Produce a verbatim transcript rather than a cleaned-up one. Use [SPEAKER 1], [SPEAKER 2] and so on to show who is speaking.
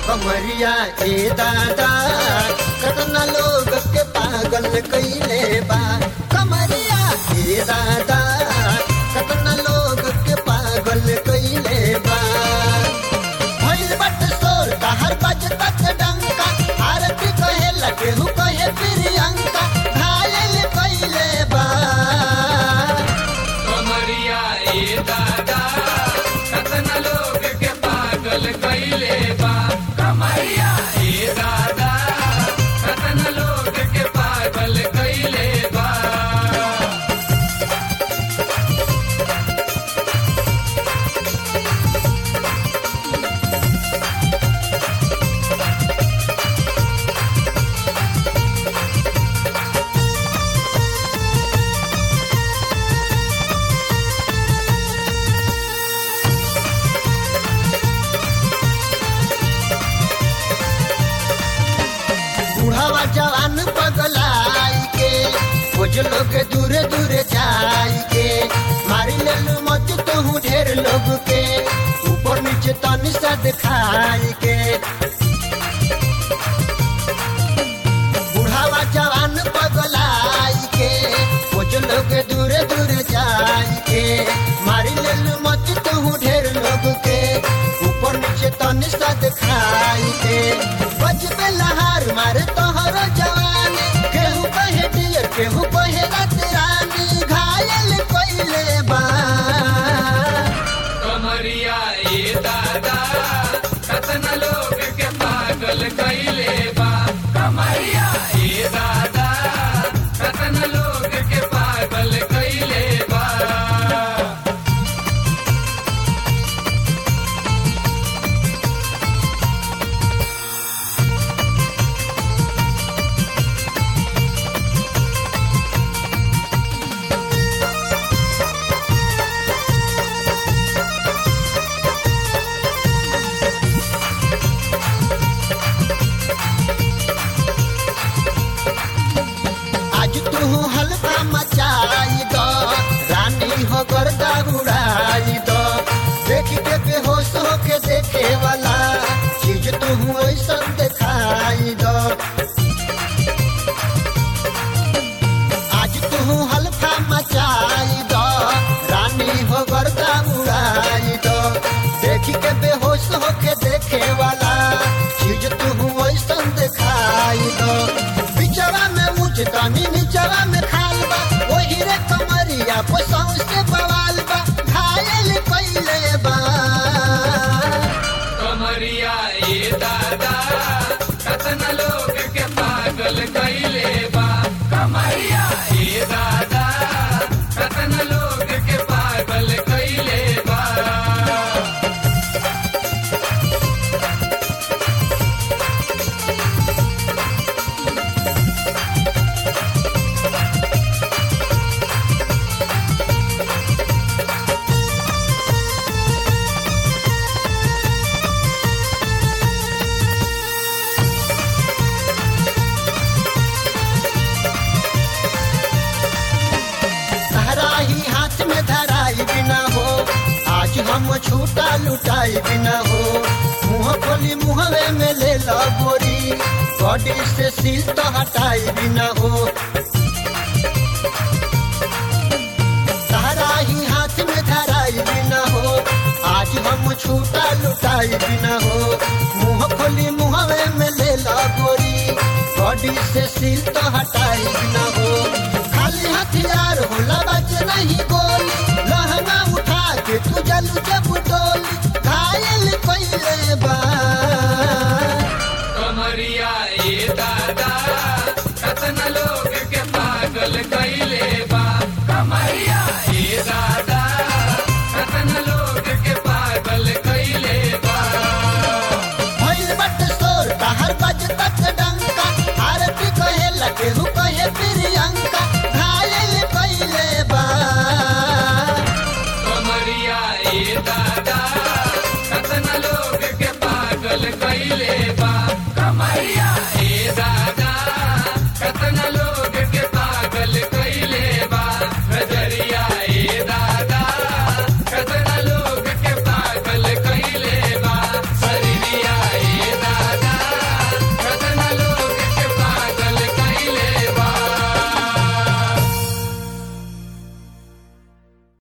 [SPEAKER 1] कमरिया ए दादा कतना लोग के पागल कइले बा कमरिया ए दादा कतना लोग के पागल कइले बा भइल बट सोर हर बजता डंका आरती कहे लगे हु कहे प्रियंका घायल कइले बा
[SPEAKER 2] कमरिया ए दादा कतना लोग के पागल कइले बा कमरिया ए दादा कतना लोग के पागल कइले बा
[SPEAKER 1] बुढ़ावा जवान पगलाई के कुछ लोग दूरे दूरे जाई के मारी लेलू मत तू ढेर लोग के ऊपर नीचे तनी सा दिखाई के बुढ़ावा जवान पगलाई के कुछ लोग दूरे दूरे जाई के मारी लेलू मत तू ढेर लोग के ऊपर नीचे तनी सा दिखाई के बजबे लहार मारे तोहर जवानी केहू कहे डियर केहू कहे रात रानी घायल कइले बा
[SPEAKER 2] कमरिया ए दादा कतना लोग के पागल कइले बा कमरिया ए दादा कतना लोग के पागल कइले बा
[SPEAKER 1] आज तू हल्का मचाई दो रानी हो गर्दा उड़ाई दो देख के बेहोश होके देखे वाला चीज तू ऐसा दिखाई दो आज तू हल्का मचाई दो रानी हो गर्दा उड़ाई दो देख के बेहोश होके देखे वाला चीज तू ऐसा दिखाई दो बिचवा में मुझ तनी निचवा में खाल बा वही रे कमरिया पोसौ से बवाल बा घायल कइले बा
[SPEAKER 2] कमरिया ए दादा कतना लोग के पागल कइले बा कमरिया ए दादा कतना लोग के पागल कइले बा
[SPEAKER 1] धराई हाथ में धराई बिना हो आज हम छूटा लुटाई बिना हो मुँह खोली मुहवे में ले लो गोरी बॉडी से सील तो हटाई बिना हो धराई हाथ में धराई बिना हो आज हम छूटा लुटाई बिना हो मुँह खोली मुहवे में ले लो गोरी बॉडी से सील तो हटाई बिना हो खाली हथियार होला बच नहीं गो